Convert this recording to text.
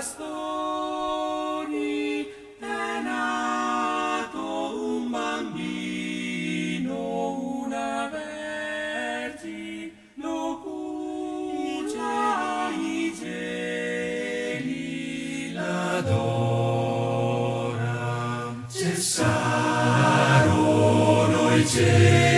pastori è nato un bambino, una vergine lo cucia i cieli, l'adora. Cessarono i cieli.